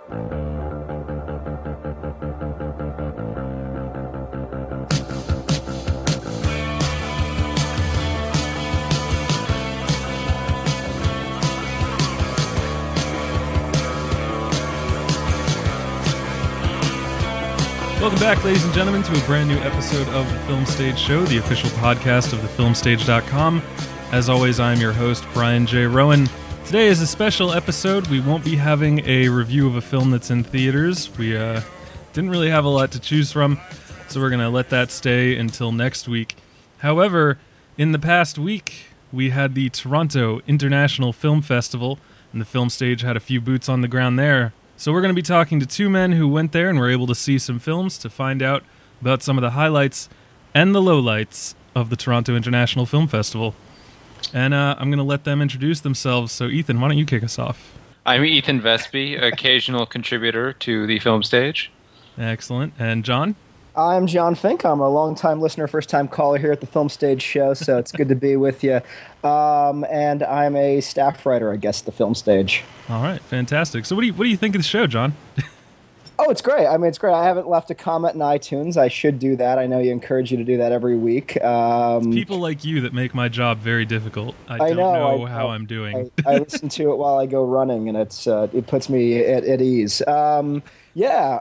Welcome back, ladies and gentlemen, to a brand new episode of the Film Stage Show, the official podcast of thefilmstage.com. As always, I'm your host, Brian J. Rowan. Today is a special episode. We won't be having a review of a film that's in theaters. We didn't really have a lot to choose from, so we're going to let that stay until next week. However, in the past week, we had the Toronto International Film Festival, and the Film Stage had a few boots on the ground there. So we're going to be talking to two men who went there and were able to see some films to find out about some of the highlights and the lowlights of the Toronto International Film Festival. And I'm going to let them introduce themselves. So Ethan, why don't you kick us off? I'm Ethan Vespi, occasional contributor to the Film Stage. Excellent. And John? I'm John Fink. I'm a long-time listener, first-time caller here at the Film Stage show, so it's good to be with you. And I'm a staff writer, I guess, at the Film Stage. All right, fantastic. So what do you think of the show, John? Oh, it's great. I mean, it's great. I haven't left a comment in iTunes. I should do that. I know you encourage you to do that every week. It's people like you that make my job very difficult. I don't know how I'm doing. I listen to it while I go running, and it puts me at ease. Yeah,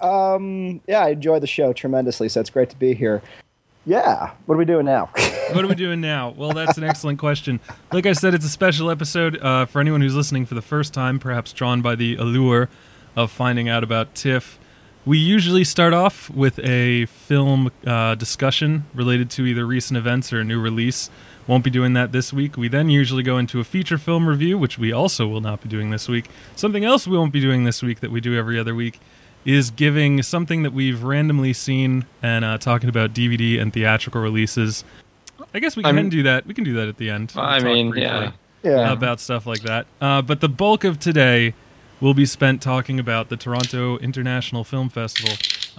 I enjoy the show tremendously, so it's great to be here. Yeah, what are we doing now? What are we doing now? Well, that's an excellent question. Like I said, it's a special episode for anyone who's listening for the first time, perhaps drawn by the allure of finding out about TIFF. We usually start off with a film discussion related to either recent events or a new release. Won't be doing that this week. We then usually go into a feature film review, which we also will not be doing this week. Something else we won't be doing this week that we do every other week is giving something that we've randomly seen and talking about DVD and theatrical releases. I guess we can do that. We can do that at the end. Yeah. About stuff like that. But the bulk of today will be spent talking about the Toronto International Film Festival.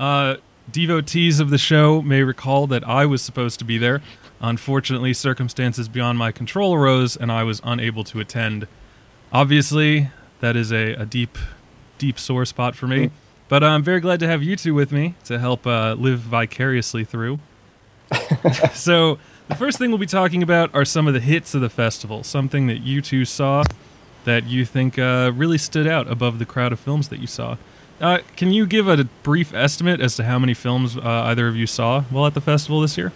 Devotees of the show may recall that I was supposed to be there. Unfortunately, circumstances beyond my control arose, and I was unable to attend. Obviously, that is a deep, deep sore spot for me. But I'm very glad to have you two with me to help live vicariously through. So the first thing we'll be talking about are some of the hits of the festival, something that you two saw that you think really stood out above the crowd of films that you saw. Can you give a brief estimate as to how many films either of you saw while at the festival this year?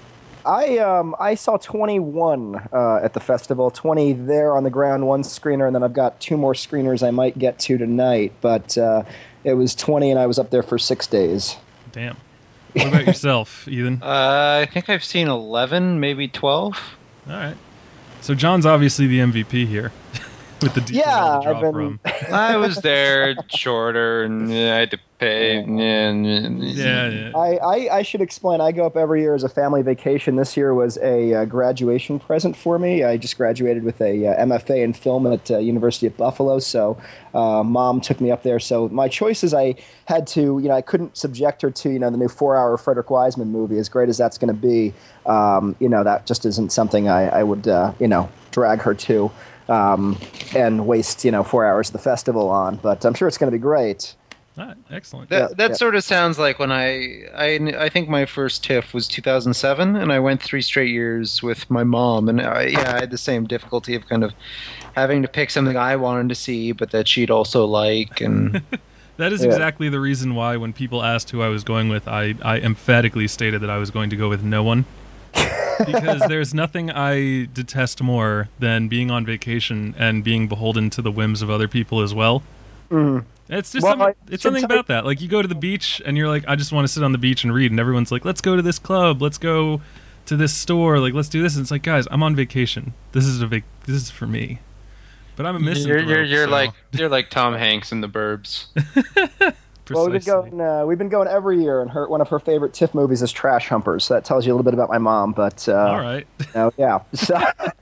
I saw 21 at the festival, 20 there on the ground, one screener, and then I've got two more screeners I might get to tonight, but it was 20 and I was up there for 6 days. Damn. What about yourself, Ethan? I think I've seen 11, maybe 12. All right. So John's obviously the MVP here. With the detail to draw from. I was there shorter, and I had to pay. Yeah. I should explain. I go up every year as a family vacation. This year was a graduation present for me. I just graduated with a MFA in film at University of Buffalo, so Mom took me up there. So my choices, I had to, I couldn't subject her to, the new 4-hour Frederick Wiseman movie, as great as that's going to be. That just isn't something I would, drag her to. And waste 4 hours of the festival on, but I'm sure it's going to be great. Excellent. That sort of sounds like when I think my first TIFF was 2007, and I went 3 straight years with my mom, and I had the same difficulty of kind of having to pick something I wanted to see, but that she'd also like, and that is exactly the reason why when people asked who I was going with, I emphatically stated that I was going to go with no one. Because there's nothing I detest more than being on vacation and being beholden to the whims of other people as well. It's just something about that. Like, you go to the beach and you're like, I just want to sit on the beach and read, and everyone's like, let's go to this club, let's go to this store, like, let's do this. And it's like, guys, I'm on vacation. This is for me. But I'm a misanthrope. You're like Tom Hanks in The Burbs. Precisely. Well, we've been going every year, and one of her favorite TIFF movies is Trash Humpers. So that tells you a little bit about my mom. But all right, yeah. So,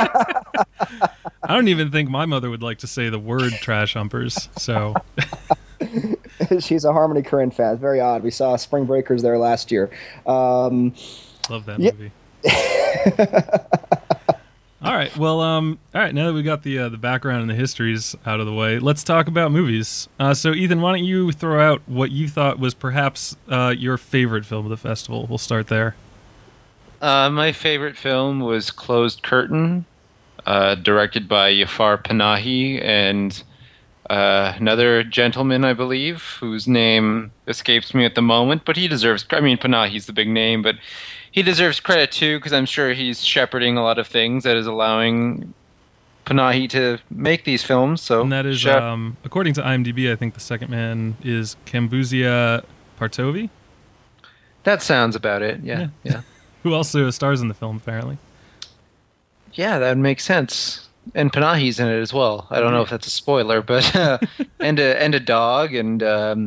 I don't even think my mother would like to say the word Trash Humpers. So she's a Harmony Korine fan. It's very odd. We saw Spring Breakers there last year. Love that movie. All All right. Well, all right. Now that we got the background and the histories out of the way, let's talk about movies. So, Ethan, why don't you throw out what you thought was perhaps your favorite film of the festival? We'll start there. My favorite film was Closed Curtain, directed by Jafar Panahi and another gentleman, I believe, whose name escapes me at the moment, but he deserves... I mean, Panahi's the big name, but he deserves credit too, because I'm sure he's shepherding a lot of things that is allowing Panahi to make these films. So, and that is, according to IMDb, I think the second man is Kambuzia Partovi. That sounds about it, yeah. Who also stars in the film, apparently. Yeah, that would make sense. And Panahi's in it as well. I don't know if that's a spoiler, but and a dog, and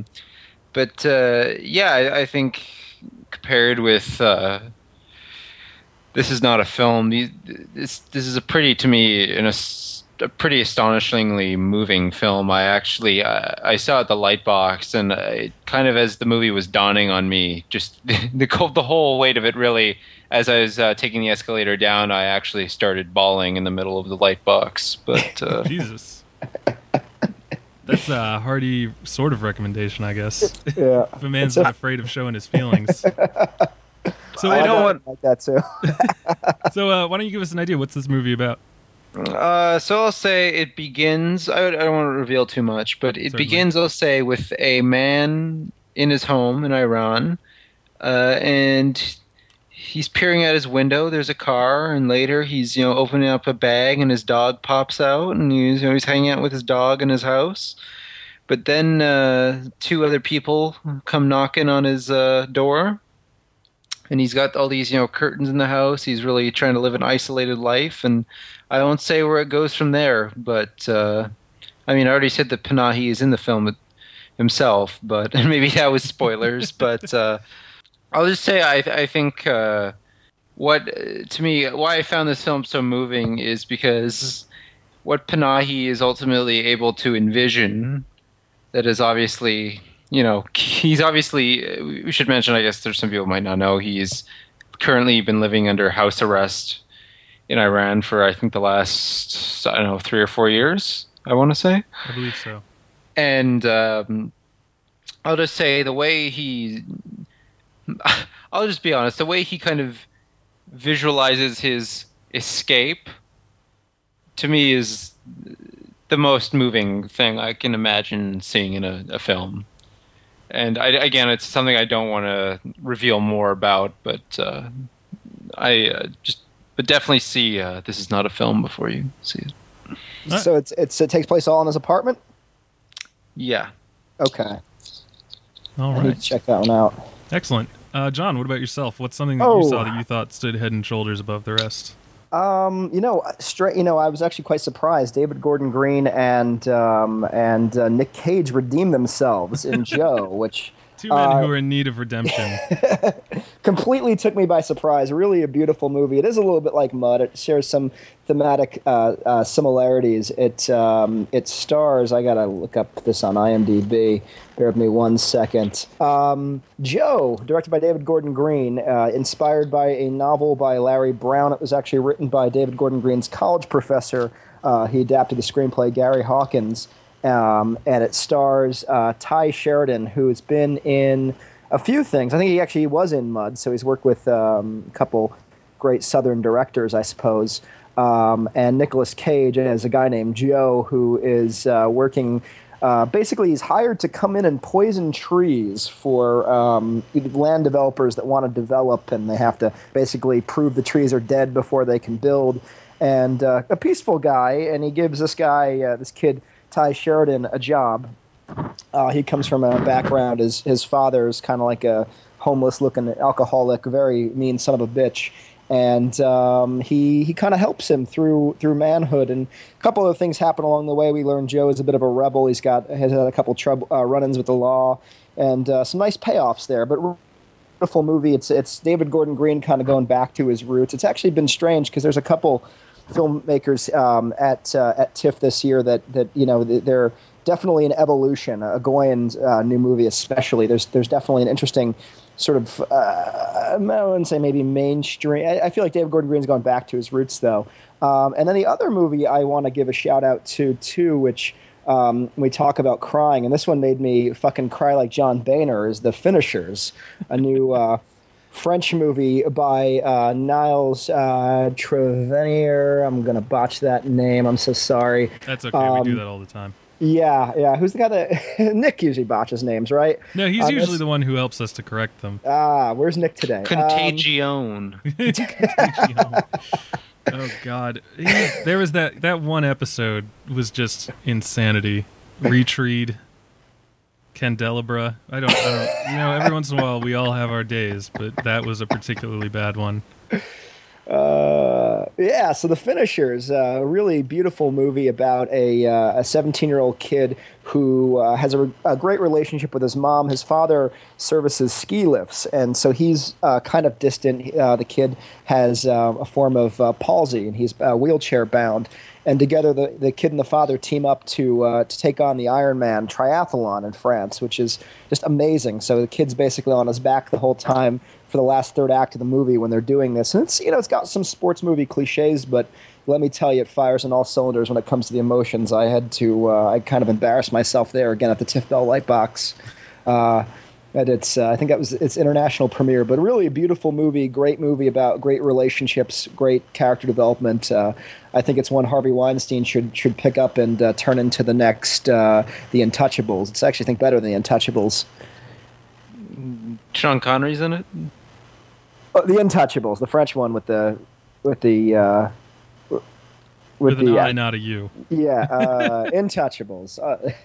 I think compared with this is not a film. This is a pretty pretty astonishingly moving film. I saw it at the Lightbox, and kind of as the movie was dawning on me, just the whole weight of it really. As I was taking the escalator down, I actually started bawling in the middle of the Lightbox. But Jesus, that's a hearty sort of recommendation, I guess. Yeah, if a man's not afraid of showing his feelings. So I don't like that too. So why don't you give us an idea? What's this movie about? So I'll say it begins. I don't want to reveal too much, but it begins. I'll say with a man in his home in Iran, and he's peering out his window. There's a car, and later he's opening up a bag, and his dog pops out, and he's hanging out with his dog in his house. But then two other people come knocking on his door, and he's got all these curtains in the house. He's really trying to live an isolated life, and I won't say where it goes from there. But I already said that Panahi is in the film himself, but maybe that was spoilers. But I'll just say I think why I found this film so moving is because what Panahi is ultimately able to envision, that is obviously, he's obviously, we should mention, I guess there's some people who might not know, he's currently been living under house arrest in Iran for I think the last, 3 or 4 years, I want to say. I believe so. And I'll just say I'll just be honest, the way he kind of visualizes his escape, to me, is the most moving thing I can imagine seeing in a film. And again, it's something I don't want to reveal more about, but but definitely see this is not a film before you see it. So it takes place all in his apartment? Yeah. Okay. All I right. need to check that one out. Excellent. John, what about yourself? What's something that you saw that you thought stood head and shoulders above the rest? I was actually quite surprised. David Gordon Green and Nick Cage redeemed themselves in Joe, which two men who are in need of redemption. Completely took me by surprise. Really a beautiful movie. It is a little bit like Mud. It shares some thematic similarities. It stars. I gotta look up this on IMDb. Bear with me 1 second. Joe, directed by David Gordon Green, inspired by a novel by Larry Brown. It was actually written by David Gordon Green's college professor. He adapted the screenplay, Gary Hawkins, and it stars Ty Sheridan, who's been in a few things. I think he actually was in Mud, so he's worked with a couple great Southern directors, I suppose. And Nicolas Cage as a guy named Joe, who is working. Basically, he's hired to come in and poison trees for land developers that want to develop, and they have to basically prove the trees are dead before they can build. And a peaceful guy, and he gives this guy, this kid, Ty Sheridan, a job. He comes from a background, his father's kind of like a homeless-looking alcoholic, very mean son of a bitch. And he kind of helps him through manhood, and a couple of things happen along the way. We learn Joe is a bit of a rebel. Has had a couple run-ins with the law, and some nice payoffs there. But beautiful movie. It's David Gordon Green kind of going back to his roots. It's actually been strange because there's a couple filmmakers at TIFF this year that definitely an evolution. Goyan's new movie, especially. There's definitely an interesting sort of I wouldn't say maybe mainstream. I feel like David Gordon Green's gone back to his roots though. And then the other movie I want to give a shout out to too, which we talk about crying, and this one made me fucking cry like John Boehner, is The Finishers, a new French movie by Niles Trevenier. I'm going to botch that name. I'm so sorry. That's okay. We do that all the time. Yeah. Who's the guy that... Nick usually botches names, right? No, he's usually the one who helps us to correct them. Where's Nick today? Contagion. Oh, God. There was that one episode was just insanity. Retreat. Candelabra. I don't. Every once in a while we all have our days, but that was a particularly bad one. So The Finishers, a really beautiful movie about a 17-year-old kid who has a great relationship with his mom. His father services ski lifts, and so he's kind of distant. The kid has a form of palsy, and he's wheelchair bound. And together, the kid and the father team up to take on the Ironman triathlon in France, which is just amazing. So the kid's basically on his back the whole time for the last third act of the movie when they're doing this. And it's got some sports movie cliches, but let me tell you, it fires on all cylinders when it comes to the emotions. I had to I kind of embarrassed myself there again at the TIFF Bell Lightbox. And I think that was its international premiere, but really a beautiful movie, great movie about great relationships, great character development. I think it's one Harvey Weinstein should pick up and turn into the next The Untouchables. It's actually, I think, better than The Untouchables. Sean Connery's in it? The Untouchables, the French one with the an I, not a you. Yeah, Untouchables.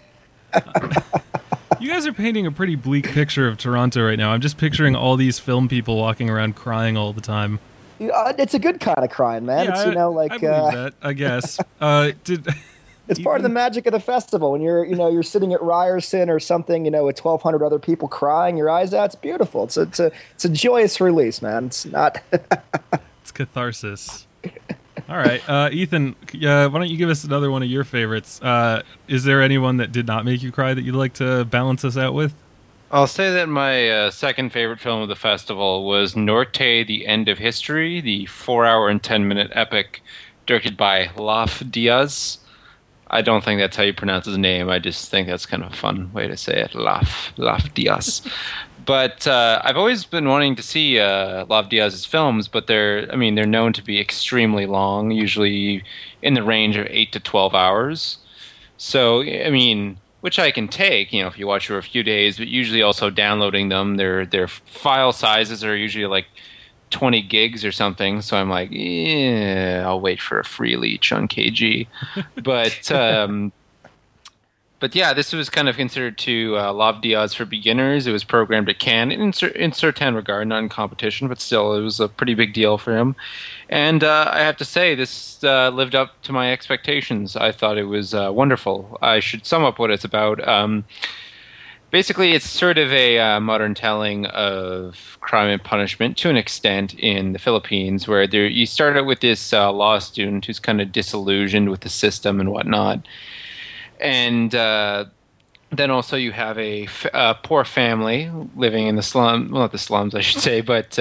You guys are painting a pretty bleak picture of Toronto right now. I'm just picturing all these film people walking around crying all the time. It's a good kind of crying, man. Yeah, it's I believe that, I guess. It's part of the magic of the festival. When you're sitting at Ryerson or something, with 1,200 other people crying your eyes out. It's beautiful. It's a joyous release, man. It's not. It's catharsis. All right, Ethan, why don't you give us another one of your favorites? Is there anyone that did not make you cry that you'd like to balance us out with? I'll say that my second favorite film of the festival was Norte, The End of History, the 4-hour and 10-minute epic directed by Laf Diaz. I don't think that's how you pronounce his name. I just think that's kind of a fun way to say it, Laf Diaz. But I've always been wanting to see Laf Diaz's films, but they're known to be extremely long, usually in the range of 8 to 12 hours. So, which I can take, if you watch for a few days, but usually also downloading them. Their file sizes are usually like 20 gigs or something. So I'm like, I'll wait for a free leech on KG. But yeah, this was kind of considered to Laf Diaz for beginners. It was programmed at Cannes in certain regard, not in competition, but still it was a pretty big deal for him. And I have to say, this lived up to my expectations. I thought it was wonderful. I should sum up what it's about. Basically, it's sort of a modern telling of Crime and Punishment to an extent in the Philippines, where you start out with this law student who's kind of disillusioned with the system and whatnot. And then also you have a poor family living in the slum. Well, not the slums, I should say, but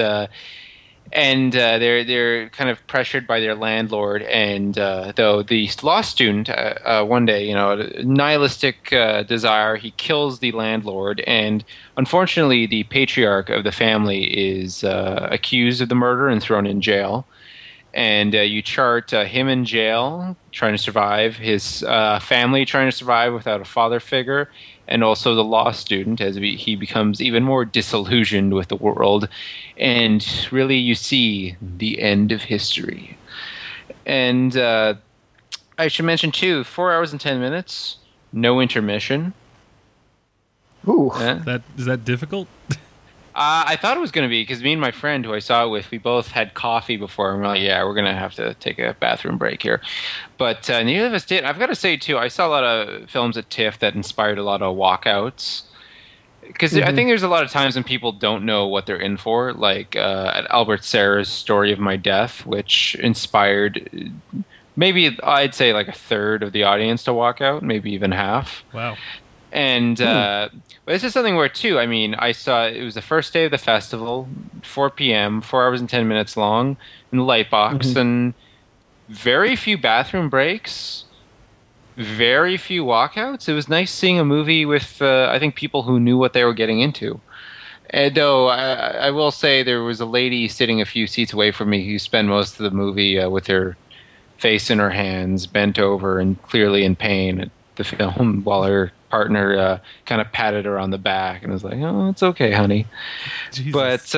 they're kind of pressured by their landlord. And though the law student, one day, a nihilistic desire, he kills the landlord. And unfortunately, the patriarch of the family is accused of the murder and thrown in jail. And you chart him in jail, trying to survive, his family trying to survive without a father figure, and also the law student as he becomes even more disillusioned with the world. And really you see the end of history. And I should mention, too, 4 hours and 10 minutes, no intermission. Ooh. Is that difficult? I thought it was going to be, because me and my friend who I saw it with, we both had coffee before, and we're like, yeah, we're going to have to take a bathroom break here. But neither of us did. I've got to say, too, I saw a lot of films at TIFF that inspired a lot of walkouts. Because I think there's a lot of times when people don't know what they're in for, like at Albert Serra's Story of My Death, which inspired maybe I'd say like a third of the audience to walk out, maybe even half. Wow. And but this is something where too. I mean, I saw it was the first day of the festival, 4 p.m., 4 hours and 10 minutes long, in the Lightbox, and very few bathroom breaks, very few walkouts. It was nice seeing a movie with I think people who knew what they were getting into. And though I will say there was a lady sitting a few seats away from me who spent most of the movie with her face in her hands, bent over and clearly in pain at the film, while her partner kind of patted her on the back and was like, "Oh, it's okay, honey." Jesus. But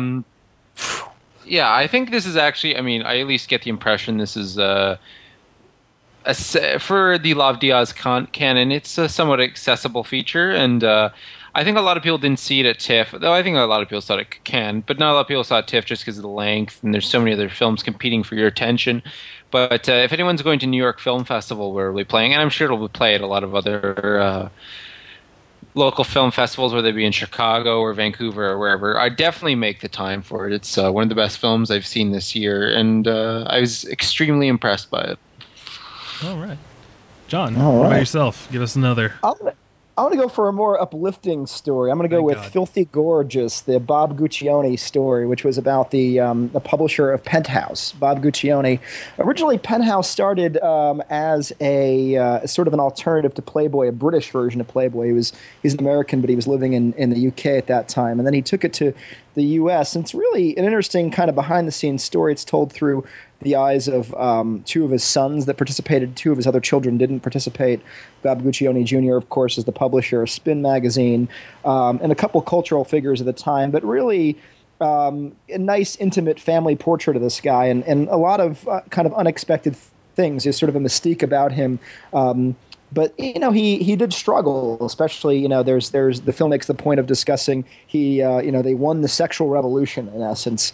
yeah, I think this is actually. I mean, I at least get the impression this is for the Love Diaz canon. It's a somewhat accessible feature, and I think a lot of people didn't see it at TIFF, though I think a lot of people saw it but not a lot of people saw it at TIFF just because of the length, and there's so many other films competing for your attention. But if anyone's going to New York Film Festival, where we'll be playing, and I'm sure it'll be played at a lot of other local film festivals, whether they be in Chicago or Vancouver or wherever, I definitely make the time for it. It's one of the best films I've seen this year, and I was extremely impressed by it. All right. John, what about yourself? Give us another. I want to go for a more uplifting story. I'm going to go with Filthy Gorgeous, the Bob Guccione story, which was about the publisher of Penthouse. Bob Guccione. Originally, Penthouse started as a sort of an alternative to Playboy, a British version of Playboy. He's an American, but he was living in the UK at that time. And then he took it to the US. And it's really an interesting kind of behind-the-scenes story. It's told through the eyes of two of his sons that participated. Two of his other children didn't participate. Bob Guccione Jr., of course, is the publisher of Spin magazine, and a couple cultural figures of the time, but really a nice, intimate family portrait of this guy, and a lot of kind of unexpected things. There's sort of a mystique about him. But he did struggle, especially there's the film makes the point of discussing they won the sexual revolution in essence.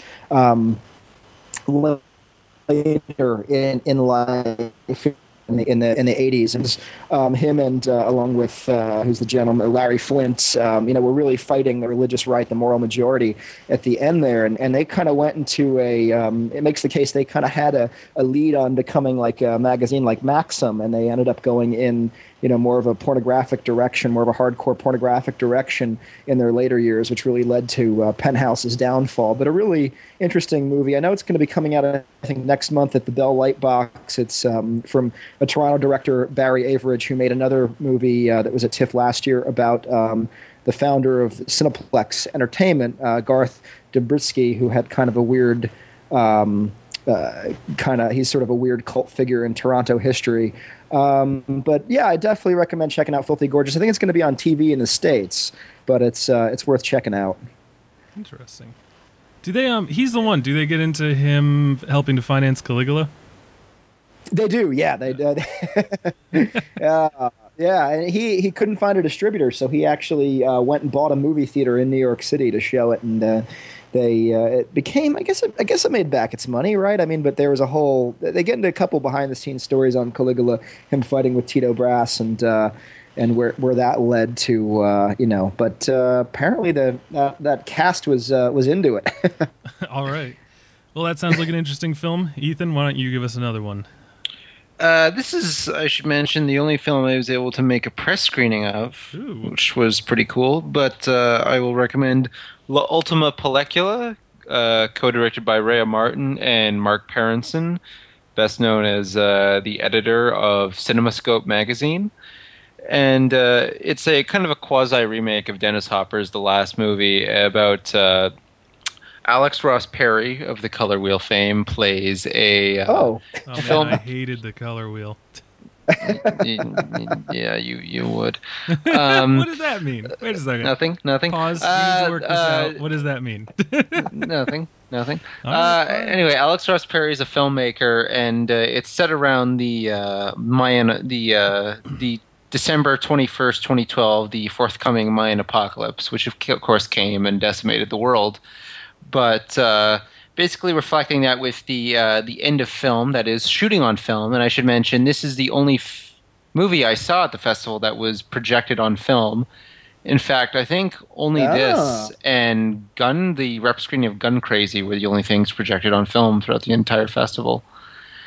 Later in life in the 80s, and him and along with who's the gentleman, Larry Flint, were really fighting the religious right, the moral majority at the end there, and they kind of went into it makes the case they kind of had a lead on becoming like a magazine like Maxim, and they ended up going in more of a pornographic direction, more of a hardcore pornographic direction in their later years, which really led to Penthouse's downfall. But a really interesting movie. I know it's going to be coming out, I think, next month at the Bell Lightbox. It's from a Toronto director, Barry Average, who made another movie that was at TIFF last year about the founder of Cineplex Entertainment, Garth Dubrisky, who had kind of a weird... he's sort of a weird cult figure in Toronto history. But yeah, I definitely recommend checking out Filthy Gorgeous. I think it's going to be on TV in the States, but it's worth checking out. Interesting. Do they he's the one, do they get into him helping to finance Caligula? They do, yeah. They did. Yeah, and he couldn't find a distributor, so he actually went and bought a movie theater in New York City to show it, and it became, I guess it made back its money, right? I mean, but there was they get into a couple behind the scenes stories on Caligula, him fighting with Tito Brass, and where that led to, but apparently that cast was into it. All right. Well, that sounds like an interesting film. Ethan, why don't you give us another one? This is, I should mention, the only film I was able to make a press screening of, which was pretty cool. But I will recommend La Ultima Pellicula, co-directed by Rhea Martin and Mark Parenson, best known as the editor of CinemaScope magazine. And it's a kind of a quasi-remake of Dennis Hopper's The Last Movie about... Alex Ross Perry of the Color Wheel fame plays a film. Man, I hated the Color Wheel. Yeah, you would. What does that mean? Wait a second. Nothing. Pause. Work this out. What does that mean? Nothing. Anyway, Alex Ross Perry is a filmmaker, and it's set around the Mayan, the December 21st, 2012, the forthcoming Mayan apocalypse, which of course came and decimated the world. But basically reflecting that with the end of film, that is shooting on film. And I should mention, this is the only movie I saw at the festival that was projected on film. In fact, I think only this and the rep screening of Gun Crazy were the only things projected on film throughout the entire festival.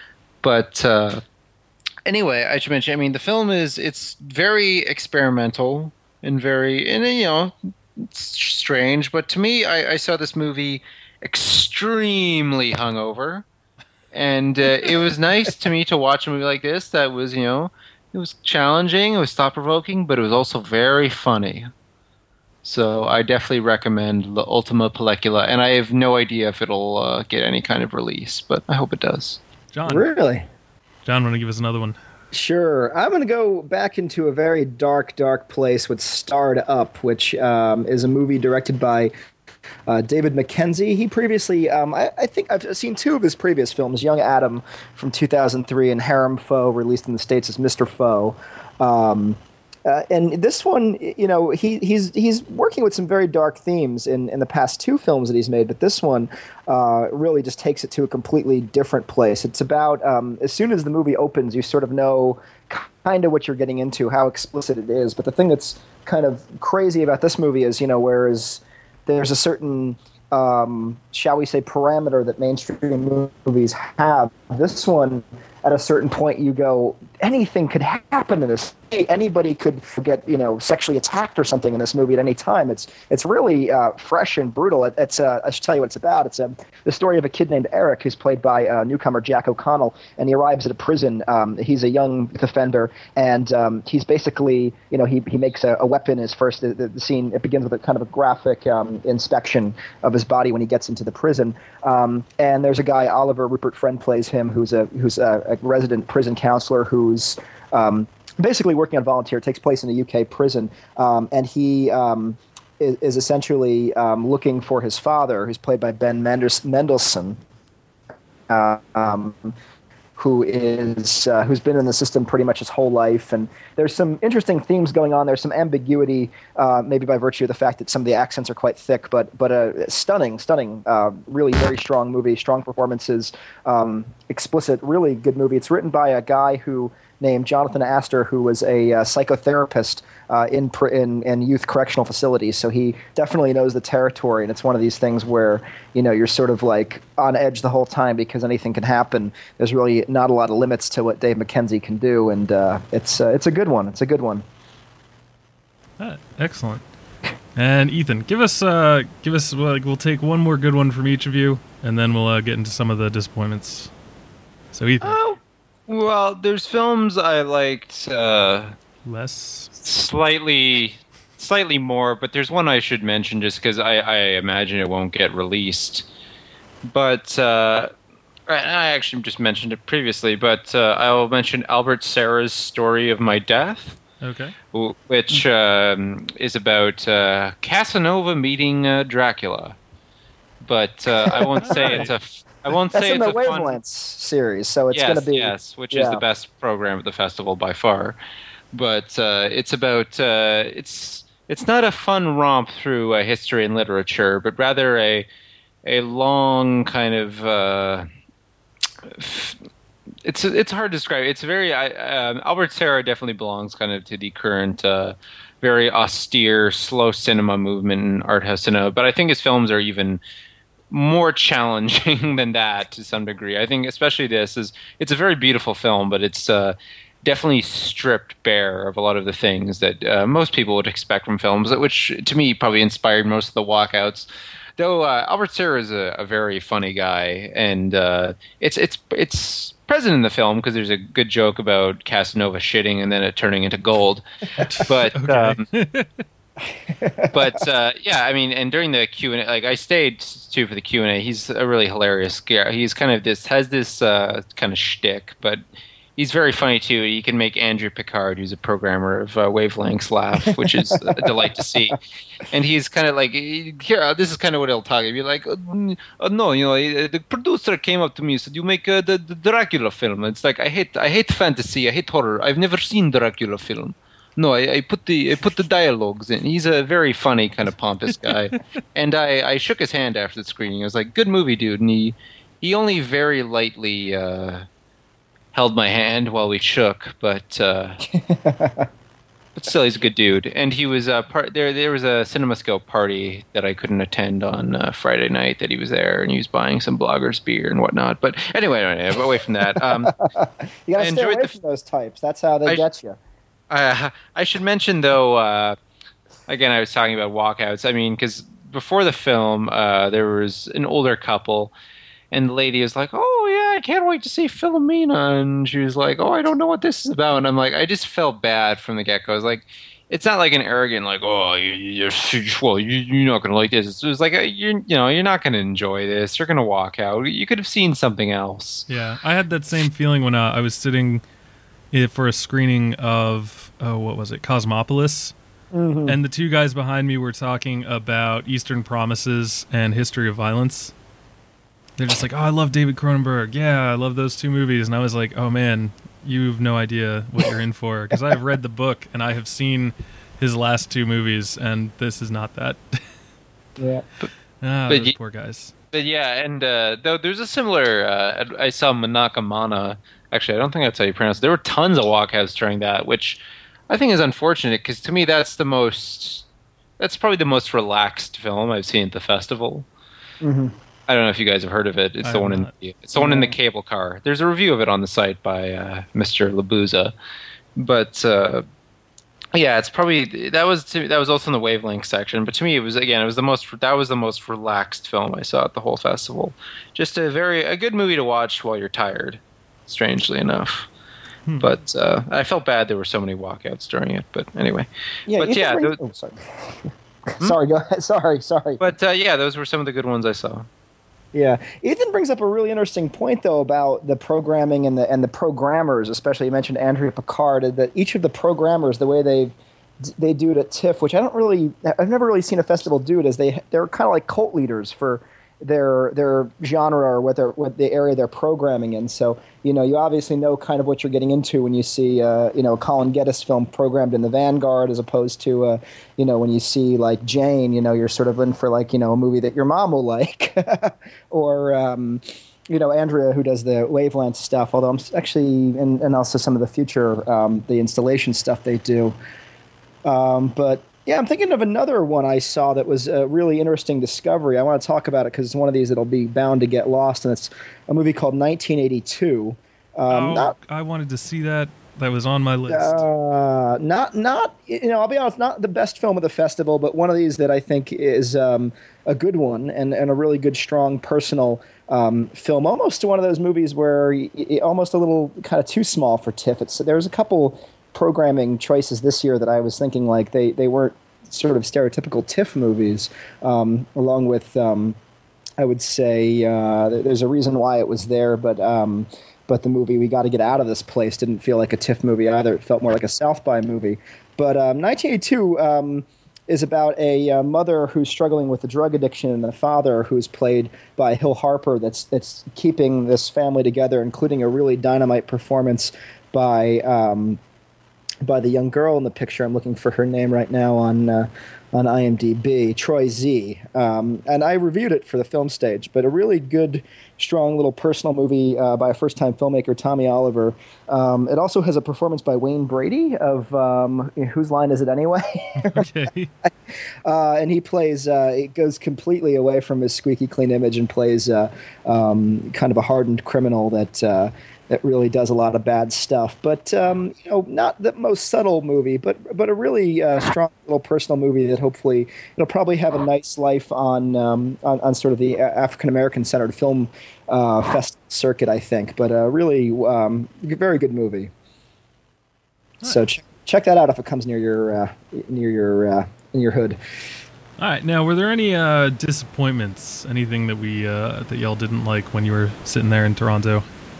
But anyway, I should mention. I mean, the film it's very experimental and it's strange. But to me, I saw this movie extremely hungover, and it was nice to me to watch a movie like this that was it was challenging, it was thought provoking, but it was also very funny. So I definitely recommend the Ultima Polecula, and I have no idea if it'll get any kind of release, but I hope it does. John, Really? John, want to give us another one? Sure. I'm going to go back into a very dark, dark place with Starred Up, which is a movie directed by David Mackenzie. He previously, I think I've seen two of his previous films, Young Adam from 2003 and Harem Foe, released in the States as Mr. Foe. And this one, he's working with some very dark themes in the past two films that he's made, but this one really just takes it to a completely different place. It's about, as soon as the movie opens, you sort of know kind of what you're getting into, how explicit it is. But the thing that's kind of crazy about this movie is, whereas there's a certain, shall we say, parameter that mainstream movies have, this one, at a certain point, you go, anything could happen in this. Anybody could get, sexually attacked or something in this movie at any time. It's really fresh and brutal. I should tell you what it's about. It's the story of a kid named Eric, who's played by newcomer Jack O'Connell, and he arrives at a prison. He's a young offender, and he's basically, he makes a weapon. His first the scene. It begins with a kind of a graphic inspection of his body when he gets into the prison. And there's a guy, Oliver Rupert Friend plays him, who's a resident prison counselor who's basically working on volunteer. It takes place in a UK prison, and he is essentially looking for his father, who's played by Ben Mendelsohn, who's been in the system pretty much his whole life. And there's some interesting themes going on. There's some ambiguity, maybe by virtue of the fact that some of the accents are quite thick, but stunning, really very strong movie, strong performances, explicit, really good movie. It's written by a guy named Jonathan Astor, who was a psychotherapist in youth correctional facilities. So he definitely knows the territory, and it's one of these things where you're sort of like on edge the whole time because anything can happen. There's really not a lot of limits to what Dave Mackenzie can do, and it's a good one. It's a good one. Excellent. And Ethan, give us we'll take one more good one from each of you, and then we'll get into some of the disappointments. So Ethan. Oh. Well, there's films I liked less, slightly more, but there's one I should mention just because I imagine it won't get released. But I actually just mentioned it previously, but I'll mention Albert Serra's Story of My Death. Okay. Which is about Casanova meeting Dracula. But I won't say it's a. I won't That's say in it's the a fun Wavelengths series, so it's going to be which is the best program at the festival by far. But it's about it's not a fun romp through history and literature, but rather a long kind of it's hard to describe. It's very Albert Serra definitely belongs kind of to the current very austere slow cinema movement in art house cinema, but I think his films are even more challenging than that to some degree. I think especially it's a very beautiful film, but it's definitely stripped bare of a lot of the things that most people would expect from films, which to me probably inspired most of the walkouts. Though Albert Serra is a very funny guy, and it's present in the film because there's a good joke about Casanova shitting and then it turning into gold. But yeah, I mean, and during the Q&A, like I stayed too for the Q&A. He's a really hilarious guy. He's kind of has this kind of shtick, but he's very funny too. He can make Andrew Picard, who's a programmer of Wavelengths, laugh, which is a delight to see. And he's kind of like, here, this is kind of what he'll talk. He'll be like, no, the producer came up to me and said, you make the Dracula film. It's like I hate fantasy, I hate horror. I've never seen Dracula film. No, I put the dialogues in. He's a very funny kind of pompous guy, and I shook his hand after the screening. I was like, "Good movie, dude." And he only very lightly held my hand while we shook, but But still, he's a good dude, and he was part there. There was a CinemaScope party that I couldn't attend on Friday night. That he was there, and he was buying some bloggers beer and whatnot. But anyway, away from that. You gotta stay away from those types. That's how they get you. I should mention though. Again, I was talking about walkouts. I mean, because before the film, there was an older couple. And the lady is like, "Oh yeah, I can't wait to see Philomena." And she was like, "Oh, I don't know what this is about." And I'm like, I just felt bad from the get go. I was like, it's not like an arrogant like, "Oh, you're not gonna like this." It was like, you're not gonna enjoy this. You're gonna walk out. You could have seen something else. Yeah, I had that same feeling when I was sitting for a screening of what was it, Cosmopolis. Mm-hmm. And the two guys behind me were talking about Eastern Promises and History of Violence. They're just like, "Oh, I love David Cronenberg. Yeah, I love those two movies." And I was like, "Oh man, you have no idea what you're in for." Because I've read the book and I have seen his last two movies, and this is not that. Yeah. But those poor guys. But yeah, and though there's a similar, I saw Manakamana. Actually, I don't think that's how you pronounce it. There were tons of walkouts during that, which I think is unfortunate because to me that's probably the most relaxed film I've seen at the festival. Mm-hmm. I don't know if you guys have heard of it. It's the one in the cable car. There's a review of it on the site by Mr. Labuza. But yeah, it's probably that was also in the wavelength section. But to me, it was the most relaxed film I saw at the whole festival. Just a good movie to watch while you're tired. Strangely enough. But I felt bad there were so many walkouts during it. But anyway, sorry, go ahead. Sorry. But those were some of the good ones I saw. Yeah, Ethan brings up a really interesting point though about the programming and the programmers, especially you mentioned Andrea Picard, that each of the programmers, the way they do it at TIFF, which I've never really seen a festival do it, is they're kind of like cult leaders for their genre or what the area they're programming in. So you obviously know kind of what you're getting into when you see Colin Geddes film programmed in the Vanguard, as opposed to when you see like Jane, you're sort of in for like a movie that your mom will like, or Andrea, who does the wavelength stuff. Although I'm actually and also some of the future the installation stuff they do, but. Yeah, I'm thinking of another one I saw that was a really interesting discovery. I want to talk about it because it's one of these that'll be bound to get lost, and it's a movie called 1982. I wanted to see that. That was on my list. I'll be honest, not the best film of the festival, but one of these that I think is a good one and a really good, strong, personal film. Almost one of those movies where almost a little kind of too small for TIFF. There's a couple programming choices this year that I was thinking like they weren't sort of stereotypical TIFF movies, along with I would say there's a reason why it was there, but the movie We Got to Get Out of This Place didn't feel like a TIFF movie either. It felt more like a South by movie. But 1982 is about a mother who's struggling with a drug addiction and a father who's played by Hill Harper that's keeping this family together, including a really dynamite performance by the young girl in the picture. I'm looking for her name right now on IMDb, Troy Z. And I reviewed it for the film stage, but a really good, strong little personal movie by a first-time filmmaker, Tommy Oliver. It also has a performance by Wayne Brady of Whose Line Is It Anyway? Okay. And he plays, it goes completely away from his squeaky clean image and plays kind of a hardened criminal that really does a lot of bad stuff, but not the most subtle movie, but a really strong little personal movie that hopefully it'll probably have a nice life on sort of the African American centered film festival circuit, I think. But really very good movie. Nice. So check that out if it comes near your in your hood. All right. Now, were there any disappointments? Anything that that y'all didn't like when you were sitting there in Toronto?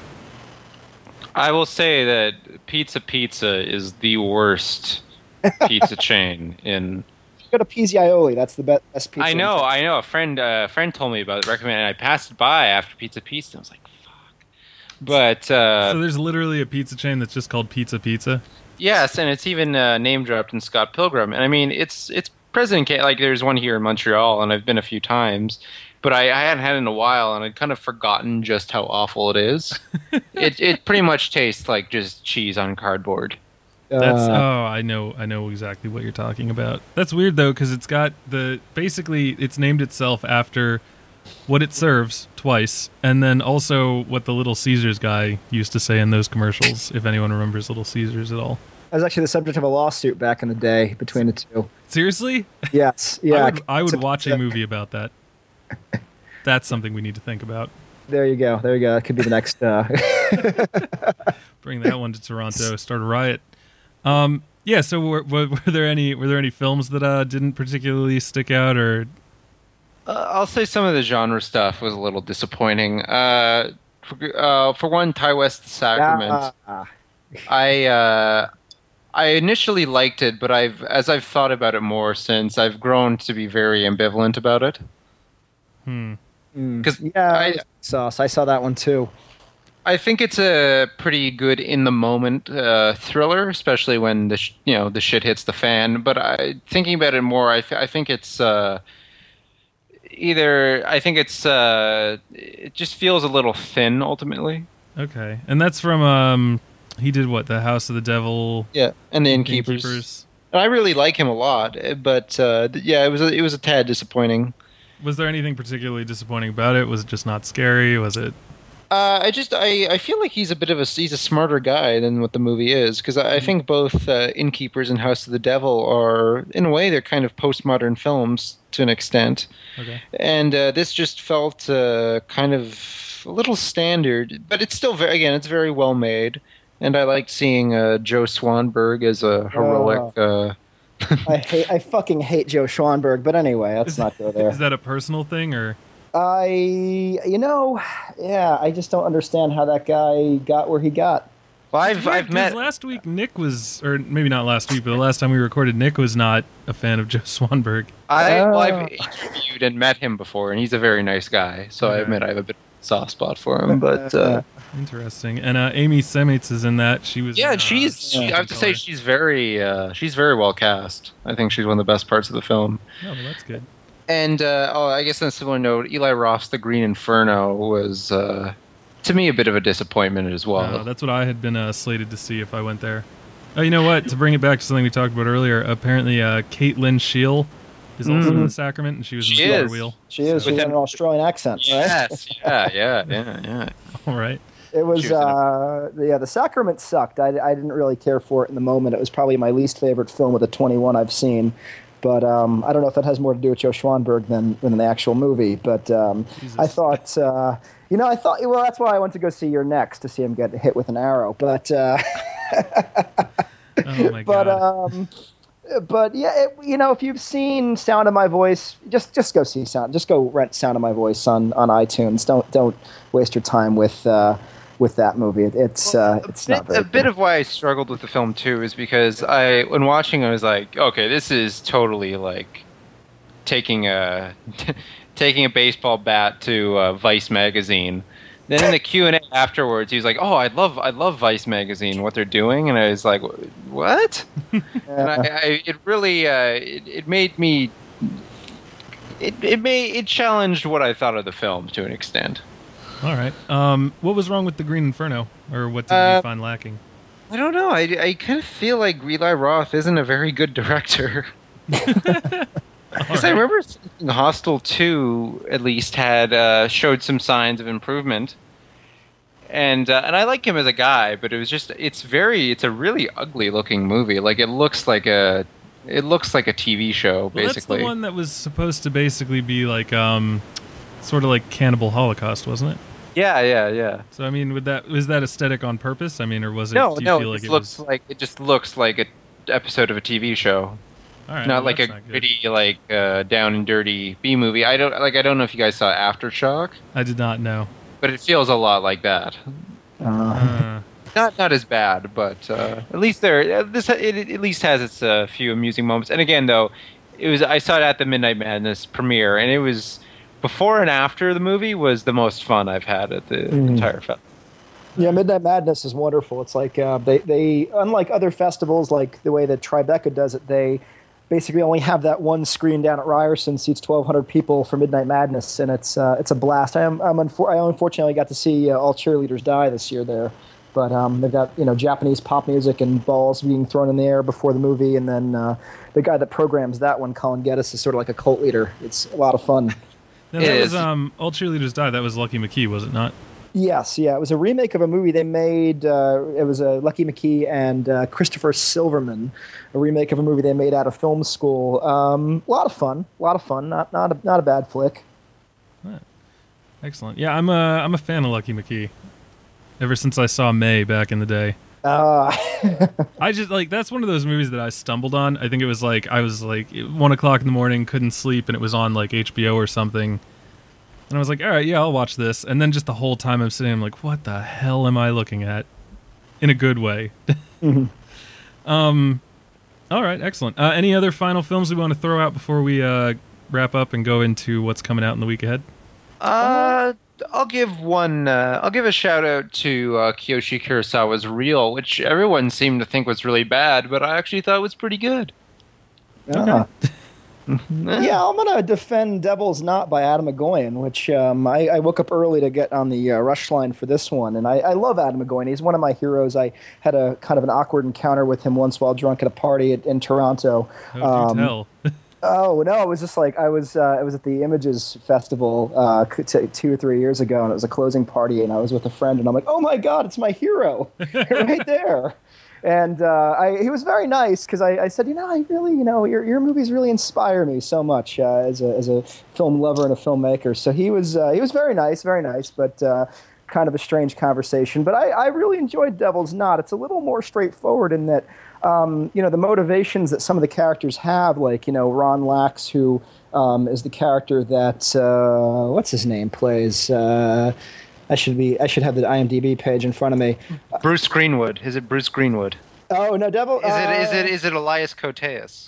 I will say that Pizza is the worst pizza chain in. Go to Pizzi Aioli. That's the best pizza. I know. A friend told me about it, recommended, and I passed it by after Pizza. And I was like, "Fuck!" But so there's literally a pizza chain that's just called Pizza. Yes, and it's even name dropped in Scott Pilgrim. And I mean, it's President K. Like, there's one here in Montreal, and I've been a few times. But I hadn't had it in a while, and I'd kind of forgotten just how awful it is. It pretty much tastes like just cheese on cardboard. I know exactly what you're talking about. That's weird though, because it's got it's named itself after what it serves twice, and then also what the Little Caesars guy used to say in those commercials. If anyone remembers Little Caesars at all, I was actually the subject of a lawsuit back in the day between the two. Seriously? Yes. Yeah. I would watch a movie about that. That's something we need to think about. There you go. That could be the next. Bring that one to Toronto. Start a riot. Yeah. So were there any films that didn't particularly stick out, or? I'll say some of the genre stuff was a little disappointing. For one, Ty West: The Sacrament. I initially liked it, but as I've thought about it more since, I've grown to be very ambivalent about it. Because I saw that one too. I think it's a pretty good in the moment thriller, especially when the shit hits the fan. But thinking about it more, I think it's it just feels a little thin ultimately. Okay, and that's from he did what, The House of the Devil? Yeah, and the Innkeepers. And I really like him a lot, but it was a tad disappointing. Was there anything particularly disappointing about it? Was it just not scary? Was it? I feel like he's a smarter guy than what the movie is, because I think both Innkeepers and House of the Devil are, in a way, they're kind of postmodern films to an extent. Okay. And this just felt kind of a little standard, but it's still it's very well made. And I liked seeing Joe Swanberg as a heroic. I fucking hate Joe Swanberg, but anyway, let's not go there. Is that a personal thing, or? I just don't understand how that guy got where he got. Well, I've met last week. Nick was, or maybe not last week, but the last time we recorded, Nick was not a fan of Joe Swanberg. I've interviewed and met him before, and he's a very nice guy. So I admit I have a bit of a soft spot for him. But interesting. And Amy Seimetz is in that. She was. Yeah, I have to say she's very well cast. I think she's one of the best parts of the film. Oh, well, that's good. And I guess on a similar note, Eli Roth's The Green Inferno was, to me, a bit of a disappointment as well. That's what I had been slated to see if I went there. Oh, you know what? To bring it back to something we talked about earlier, apparently Caitlin Scheel is also in The Sacrament, and she was in The Water Wheel. She is. With an Australian accent, right? Yes. Yeah. All right. It was, The Sacrament sucked. I didn't really care for it in the moment. It was probably my least favorite film of the 21 I've seen. But I don't know if it has more to do with Joe Swanberg than the actual movie. But I thought, well, that's why I went to go see You're Next, to see him get hit with an arrow. But, oh my God. But yeah, if you've seen Sound of My Voice, just go see just go rent Sound of My Voice on iTunes. Don't waste your time with that movie. It's not very good. A bit of why I struggled with the film too is because when watching I was like, okay, this is totally like taking a baseball bat to Vice magazine. Then in the Q&A afterwards, he was like, "Oh, I love Vice magazine, what they're doing," and I was like, "What?" And it really it made me it challenged what I thought of the film to an extent. All right. What was wrong with The Green Inferno, or what did you find lacking? I don't know. I kind of feel like Eli Roth isn't a very good director. Because I remember thinking Hostel 2 at least had showed some signs of improvement, and I like him as a guy, but it's a really ugly looking movie. Like it looks like a TV show basically. That's the one that was supposed to basically be like sort of like Cannibal Holocaust, wasn't it? Yeah. So I mean, was that aesthetic on purpose? I mean, or was it? No, it just looks like an episode of a TV show. All right, not like a gritty, down and dirty B movie. I don't know if you guys saw Aftershock. I did not know, but it feels a lot like that. Not as bad, but at least it at least has its few amusing moments. And again, though, I saw it at the Midnight Madness premiere, and it was before and after the movie was the most fun I've had at the entire festival. Yeah, Midnight Madness is wonderful. It's like they unlike other festivals, like the way that Tribeca does it, they basically only have that one screen down at Ryerson, seats 1,200 people for Midnight Madness, and it's a blast. I unfortunately got to see All Cheerleaders Die this year there, But they've got Japanese pop music and balls being thrown in the air before the movie, and then the guy that programs that one, Colin Geddes, is sort of like a cult leader. It's a lot of fun. Now, that was All Cheerleaders Die. That was Lucky McKee, was it not? Yes, yeah. It was a remake of a movie they made. It was Lucky McKee and Christopher Silverman, a remake of a movie they made out of film school. A lot of fun. Not a bad flick. Excellent. Yeah, I'm a fan of Lucky McKee. Ever since I saw May back in the day. I just that's one of those movies that I stumbled on. I think it was I was 1 o'clock in the morning, couldn't sleep, and it was on HBO or something. And I was like, all right, yeah, I'll watch this. And then just the whole time I'm sitting, I'm like, what the hell am I looking at? In a good way. Mm-hmm. All right, excellent. Any other final films we want to throw out before we wrap up and go into what's coming out in the week ahead? I'll give one. I'll give a shout out to Kiyoshi Kurosawa's Reel, which everyone seemed to think was really bad, but I actually thought was pretty good. Okay. Yeah, I'm going to defend Devil's Knot by Adam Egoyan, which I woke up early to get on the rush line for this one. And I love Adam Egoyan. He's one of my heroes. I had a kind of an awkward encounter with him once while drunk at a party in Toronto. Oh, do tell. Oh, no, it was just I was at the Images Festival 2 or 3 years ago, and it was a closing party, and I was with a friend, and I'm like, oh my God, it's my hero right there. And he was very nice because I said, I really, your movies really inspire me so much as a film lover and a filmmaker. So he was very nice, but kind of a strange conversation. But I really enjoyed Devil's Knot. It's a little more straightforward in that, the motivations that some of the characters have, Ron Lax, who is the character that what's his name plays. I should have the IMDb page in front of me. Bruce Greenwood. Is it Bruce Greenwood? Oh no, Devil. Is it Elias Koteas?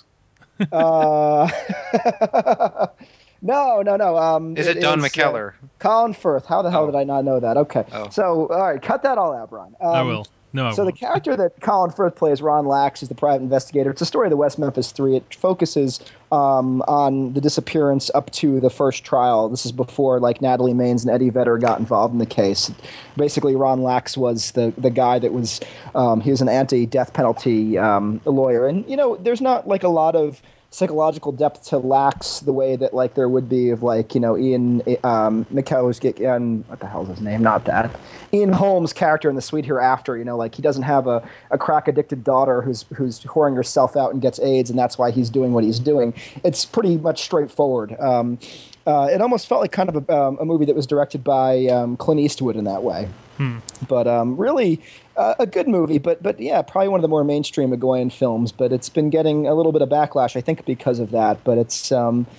No. Is it Don McKellar? Colin Firth. How the hell did I not know that? Okay. Oh. So all right, cut that all out, Brian. I will. No, so the character that Colin Firth plays, Ron Lax, is the private investigator. It's a story of the West Memphis Three. It focuses on the disappearance up to the first trial. This is before Natalie Maines and Eddie Vedder got involved in the case. Basically, Ron Lax was the guy that was he was an anti-death penalty lawyer, and there's not a lot of psychological depth to Lax the way that there would be of Ian McKellar's and what the hell is his name? Not that. Ian Holmes' character in The Sweet Hereafter, he doesn't have a crack addicted daughter who's whoring herself out and gets AIDS, and that's why he's doing what he's doing. It's pretty much straightforward. It almost felt like kind of a movie that was directed by Clint Eastwood in that way. But really a good movie, but yeah, probably one of the more mainstream Egoyan films. But it's been getting a little bit of backlash, I think, because of that. But it's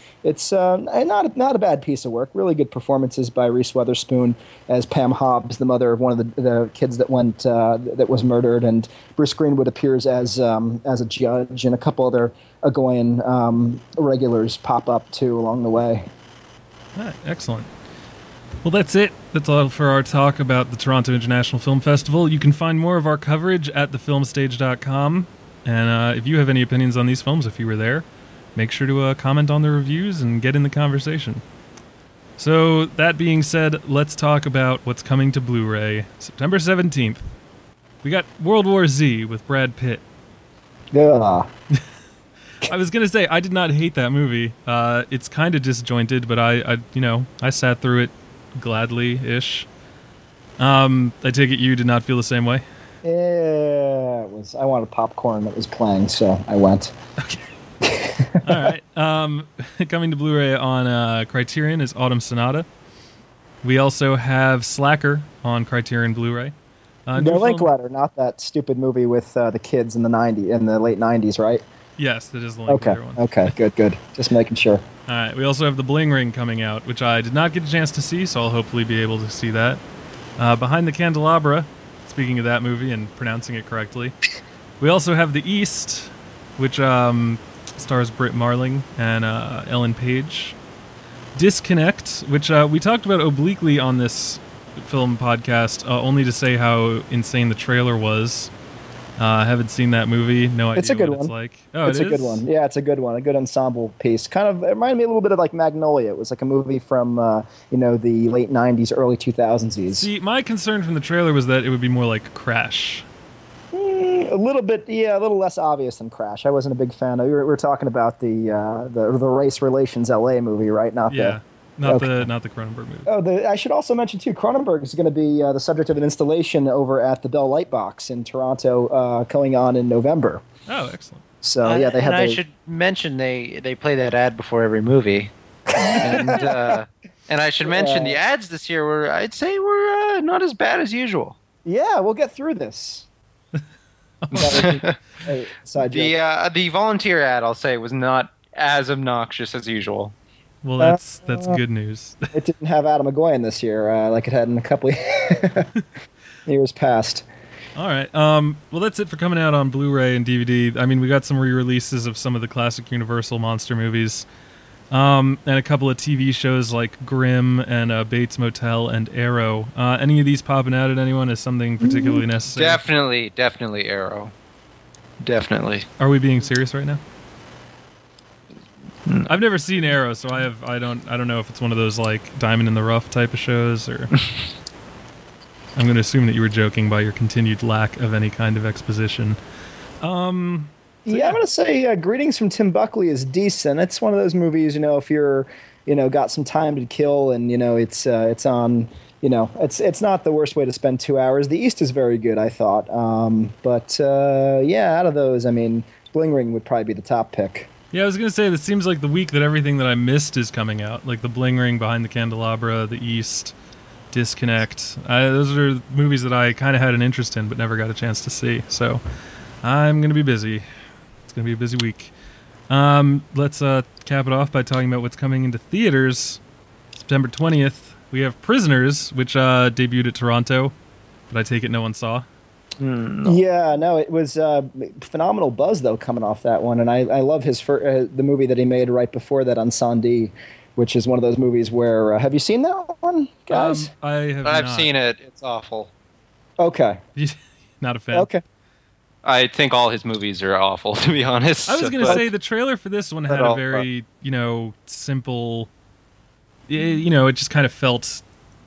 not a bad piece of work. Really good performances by Reese Witherspoon as Pam Hobbs, the mother of one of the kids that went that was murdered, and Bruce Greenwood appears as a judge, and a couple other Egoyan regulars pop up too along the way. All right, excellent. Well, that's it. That's all for our talk about the Toronto International Film Festival. You can find more of our coverage at thefilmstage.com. And if you have any opinions on these films, if you were there, make sure to comment on the reviews and get in the conversation. So, that being said, let's talk about what's coming to Blu-ray September 17th. We got World War Z with Brad Pitt. Yeah. I was going to say, I did not hate that movie. It's kind of disjointed, but I sat through it gladly-ish. I take it you did not feel the same way? Yeah, I wanted popcorn that was playing, so I went. Okay. All right. Coming to Blu-ray on Criterion is Autumn Sonata. We also have Slacker on Criterion Blu-ray. The Linklater, not that stupid movie with the kids in the late 90s, right? Yes, that is the Linklater one. Okay, good. Just making sure. All right, we also have The Bling Ring coming out, which I did not get a chance to see, so I'll hopefully be able to see that. Behind the Candelabra, speaking of that movie and pronouncing it correctly, we also have The East, which stars Britt Marling and Ellen Page. Disconnect, which we talked about obliquely on this film podcast, only to say how insane the trailer was. I haven't seen that movie. No idea It's a good what it's one. like. Oh, It's a good one. Yeah, it's a good one. A good ensemble piece. Kind of, it reminded me a little bit of like Magnolia. It was like a movie from, the late 90s, early 2000s. See, my concern from the trailer was that it would be more like Crash. A little bit, yeah, a little less obvious than Crash. I wasn't a big fan of. We were talking about the Race Relations LA movie, right? Not Yeah, the not the Cronenberg movie. I should also mention too, Cronenberg is going to be the subject of an installation over at the Bell Lightbox in Toronto, going on in November. Oh, excellent. So yeah, they have. I should mention they play that ad before every movie, and I should mention the ads this year were, I'd say, were not as bad as usual. Yeah, we'll get through this. Side joke. The volunteer ad, I'll say, was not as obnoxious as usual. Well, that's good news. It didn't have Adam McGoyan this year, like it had in a couple of years past. All right. Well, that's it for coming out on Blu-ray and DVD. I mean, we got some re-releases of some of the classic Universal monster movies, and a couple of TV shows like Grimm and Bates Motel and Arrow. Any of these popping out at anyone as something particularly necessary? Definitely Arrow. Definitely. Are we being serious right now? I've never seen Arrow, so I don't know if it's one of those like Diamond in the Rough type of shows, or I'm going to assume that you were joking by your continued lack of any kind of exposition. I'm going to say Greetings from Tim Buckley is decent. It's one of those movies, if you're, got some time to kill and, it's on, it's not the worst way to spend 2 hours. The East is very good, I thought. But out of those, I mean, Bling Ring would probably be the top pick. Yeah, I was going to say, this seems like the week that everything that I missed is coming out. Like the Bling Ring, Behind the Candelabra, The East, Disconnect. Those are movies that I kind of had an interest in but never got a chance to see. So I'm going to be busy. It's going to be a busy week. Let's cap it off by talking about what's coming into theaters. September 20th, we have Prisoners, which debuted at Toronto, but I take it no one saw. No. Yeah, no, it was phenomenal buzz, though, coming off that one. And I love the movie that he made right before that, Ansandi, which is one of those movies where... have you seen that one, guys? I've seen it. It's awful. Okay. Not a fan? Okay. I think all his movies are awful, to be honest. I was going to say the trailer for this one had a very, simple... it just kind of felt...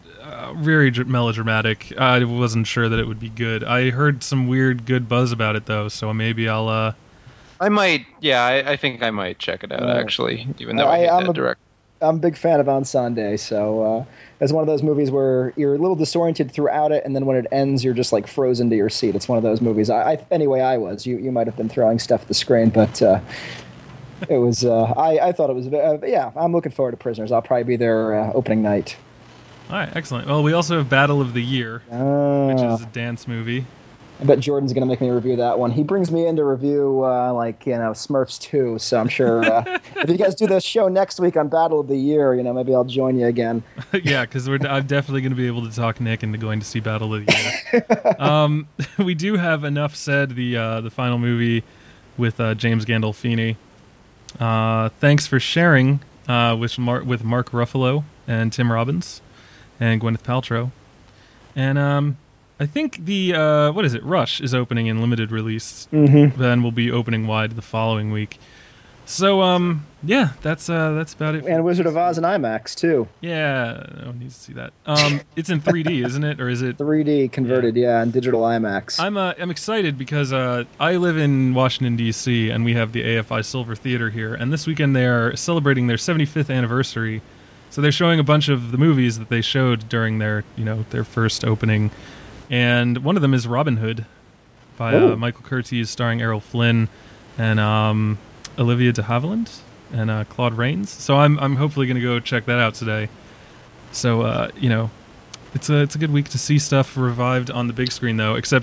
very melodramatic. I wasn't sure that it would be good. I heard some weird good buzz about it, though, so maybe I'll... I might, I think I might check it out, actually, even though I hate that director. I'm a big fan of Ansande, so it's one of those movies where you're a little disoriented throughout it, and then when it ends, you're just like frozen to your seat. It's one of those movies. Anyway, I was. You might have been throwing stuff at the screen, but it was... I thought it was... I'm looking forward to Prisoners. I'll probably be there opening night. All right, excellent. Well, we also have Battle of the Year, which is a dance movie. I bet Jordan's going to make me review that one. He brings me in to review, Smurfs 2, so I'm sure if you guys do this show next week on Battle of the Year, maybe I'll join you again. Yeah, because I'm definitely going to be able to talk Nick into going to see Battle of the Year. We do have Enough Said, the final movie with James Gandolfini. Thanks for sharing with Mark Ruffalo and Tim Robbins and Gwyneth Paltrow. And I think the Rush is opening in limited release. Mm-hmm. Then we'll be opening wide the following week. So that's about it. And Wizard of Oz in IMAX too. Yeah, no one needs to see that. It's in 3D, isn't it, or is it 3D converted? Yeah, and digital IMAX. I'm excited because I live in Washington D.C. and we have the AFI Silver Theater here, and this weekend they are celebrating their 75th anniversary. So they're showing a bunch of the movies that they showed during their first opening. And one of them is Robin Hood by Michael Curtiz, starring Errol Flynn and Olivia de Havilland and Claude Rains. So I'm hopefully going to go check that out today. So, it's a good week to see stuff revived on the big screen, though. Except,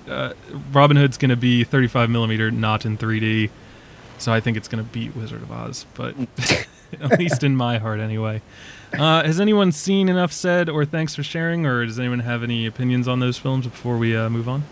Robin Hood's going to be 35mm, not in 3D. So I think it's going to beat Wizard of Oz. But at least in my heart, anyway. Has anyone seen Enough Said or Thanks for Sharing, or does anyone have any opinions on those films before we move on?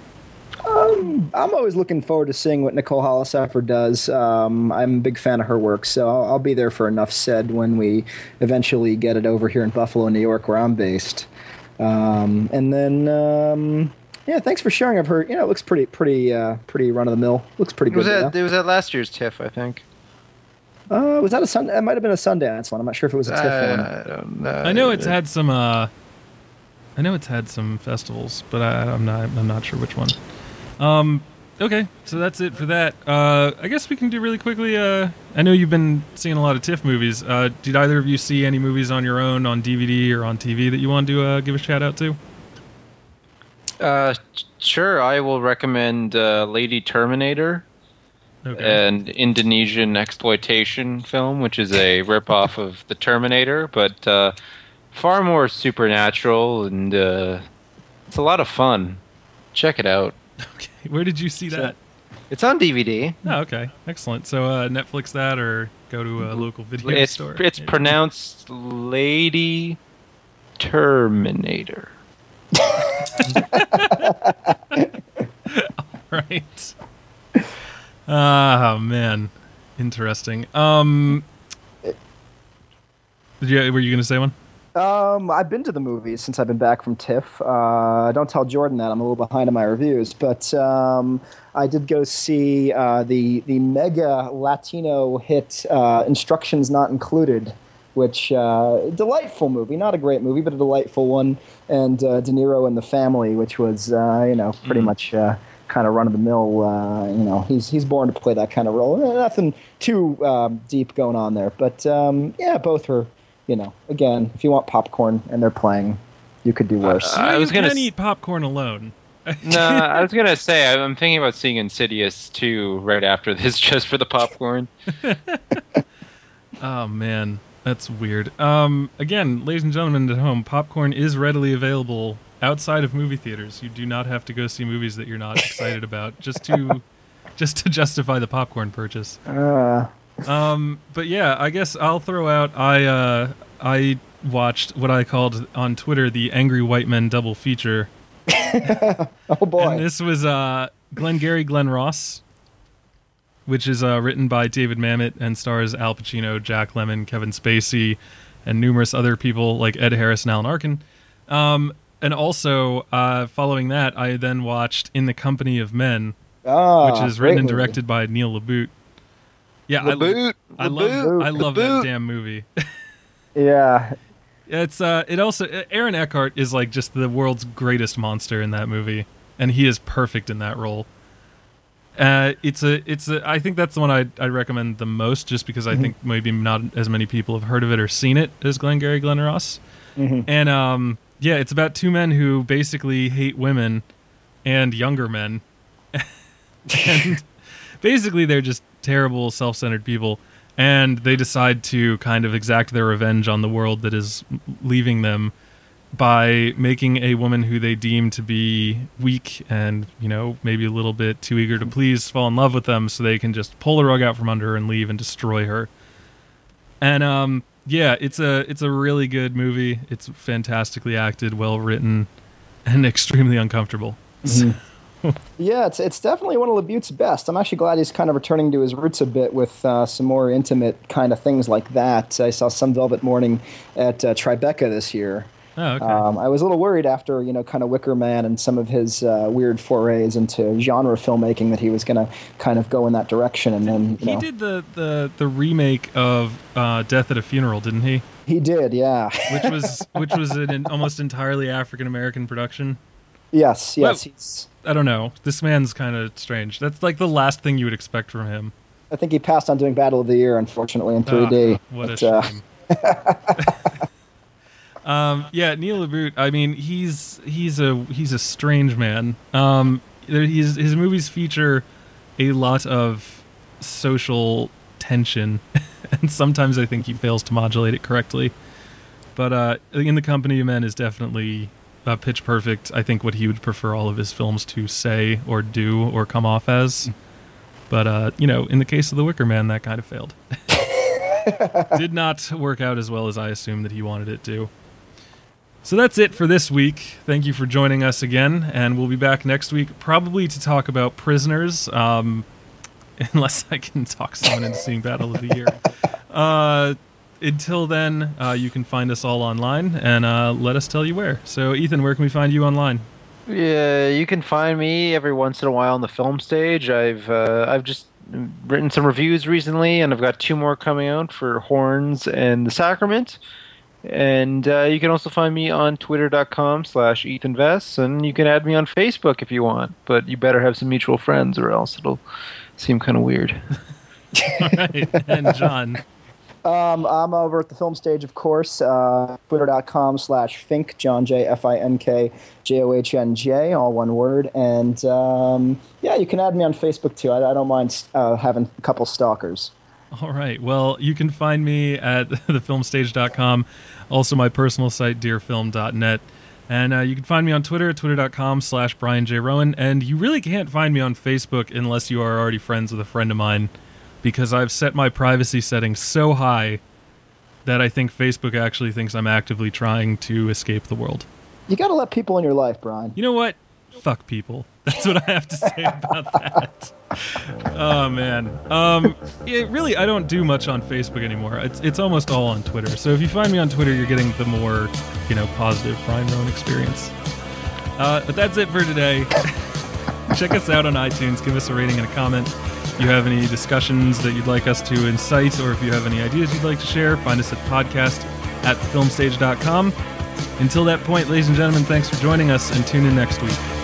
I'm always looking forward to seeing what Nicole Hollisaffer does. I'm a big fan of her work, so I'll be there for Enough Said when we eventually get it over here in Buffalo, New York, where I'm based. And then Yeah, thanks for sharing. I've heard, it looks pretty run of the mill. Looks pretty good. It was at last year's TIFF, I think. Was that a Sun? It might have been a Sundance one. I'm not sure if it was a TIFF one. I don't know. I know it's had some. I know it's had some festivals, but I'm not sure which one. Okay, so that's it for that. I guess we can do really quickly. I know you've been seeing a lot of TIFF movies. Did either of you see any movies on your own, on DVD or on TV, that you want to give a shout out to? Sure. I will recommend Lady Terminator. Okay. An Indonesian exploitation film, which is a ripoff of The Terminator, but far more supernatural, and it's a lot of fun. Check it out. Okay, where did you see that? It's on DVD. Oh, okay, excellent. So Netflix that, or go to a local video store. It's pronounced Lady Terminator. Right. Oh man, interesting. Were you going to say one? I've been to the movies since I've been back from TIFF. Don't tell Jordan that. I'm a little behind in my reviews, but I did go see the mega Latino hit Instructions Not Included, which delightful movie. Not a great movie, but a delightful one. And De Niro and the Family, which was pretty much kind of run of the mill. He's born to play that kind of role. Nothing too deep going on there, but both are. Again, if you want popcorn and they're playing, you could do worse. I was going to eat popcorn alone. No, I was going to say, I'm thinking about seeing Insidious 2 right after this, just for the popcorn. Oh, man. That's weird. Again, ladies and gentlemen at home, popcorn is readily available outside of movie theaters. You do not have to go see movies that you're not excited about just to justify the popcorn purchase. But yeah, I guess I'll throw out. I watched what I called on Twitter the Angry White Men double feature. Oh boy! And this was Glengarry Glen Ross, which is written by David Mamet and stars Al Pacino, Jack Lemmon, Kevin Spacey, and numerous other people like Ed Harris and Alan Arkin. And also, following that, I then watched In the Company of Men, which is written and directed by Neil LaBute. Yeah, I love that damn movie. Yeah. It's Aaron Eckhart is like just the world's greatest monster in that movie, and he is perfect in that role. I think that's the one I recommend the most, just because I think maybe not as many people have heard of it or seen it as Glengarry Glen Ross. And it's about two men who basically hate women and younger men, and basically they're just terrible, self-centered people, and they decide to kind of exact their revenge on the world that is leaving them by making a woman who they deem to be weak and, maybe a little bit too eager to please fall in love with them, so they can just pull the rug out from under her and leave and destroy her. And it's a really good movie. It's fantastically acted, well written, and extremely uncomfortable. Yeah, it's definitely one of LaBute's best. I'm actually glad he's kind of returning to his roots a bit with some more intimate kind of things like that. I saw Some Velvet Morning at Tribeca this year. Oh, okay. I was a little worried after, kind of Wicker Man and some of his weird forays into genre filmmaking that he was going to kind of go in that direction. And then, he did the remake of Death at a Funeral, didn't he? He did, yeah. which was an almost entirely African American production. Yes. Well, I don't know. This man's kind of strange. That's like the last thing you would expect from him. I think he passed on doing Battle of the Year, unfortunately, in 3D. What a shame. Neil LaBute. I mean, he's a strange man. His movies feature a lot of social tension, and sometimes I think he fails to modulate it correctly. But In the Company of Men is definitely pitch perfect. I think what he would prefer all of his films to say or do or come off as. But in the case of The Wicker Man, that kind of failed. Did not work out as well as I assumed that he wanted it to. So that's it for this week. Thank you for joining us again, and we'll be back next week, probably to talk about Prisoners, unless I can talk someone into seeing Battle of the Year. Until then, you can find us all online, and let us tell you where. So, Ethan, where can we find you online? Yeah, you can find me every once in a while on the film stage. I've just written some reviews recently, and I've got 2 more coming out for Horns and The Sacrament. And you can also find me on twitter.com/EthanVess, and you can add me on Facebook if you want. But you better have some mutual friends, or else it'll seem kind of weird. All right, and John. I'm over at the film stage, of course, twitter.com/Fink, John J, Fink, JOHNJ, all one word. And yeah, you can add me on Facebook too. I don't mind having a couple stalkers. All right. Well, you can find me at thefilmstage.com, also my personal site, dearfilm.net. And you can find me on Twitter, twitter.com/Brian J. Rowan. And you really can't find me on Facebook unless you are already friends with a friend of mine, because I've set my privacy settings so high that I think Facebook actually thinks I'm actively trying to escape the world. You got to let people in your life, Brian. You know what? Fuck people. That's what I have to say about that. Oh, man. Really, I don't do much on Facebook anymore. It's almost all on Twitter. So if you find me on Twitter, you're getting the more, positive Brian Rowan experience. But that's it for today. Check us out on iTunes. Give us a rating and a comment. If you have any discussions that you'd like us to incite, or if you have any ideas you'd like to share, find us at podcast@thefilmstage.com. Until that point, ladies and gentlemen, thanks for joining us, and tune in next week.